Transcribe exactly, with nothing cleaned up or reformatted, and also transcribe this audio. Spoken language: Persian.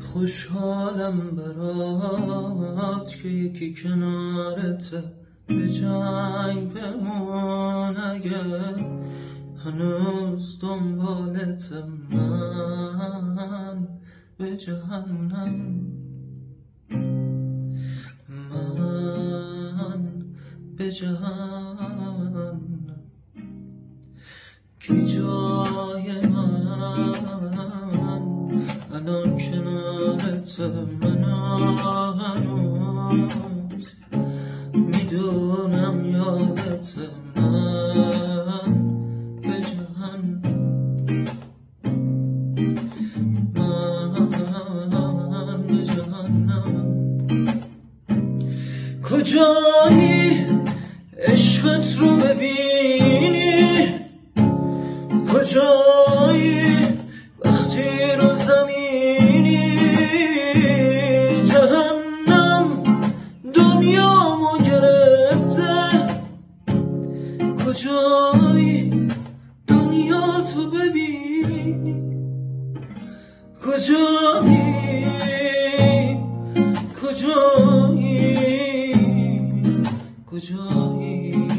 خوشحالم برات که یکی کنارته، به جنگ بمون اگه هنوز دنبالت، من به جهنم، من به جهنم. کی جای من الان کنارت، من هنوز میدونم یادت، من به جهنم، من به جهنم. کجایی عشقت رو ببینی، کجایی وقتی رو زمینی، جهنم دنیامو گرفته، کجایی دنیا تو ببینی، کجایی کجایی کجایی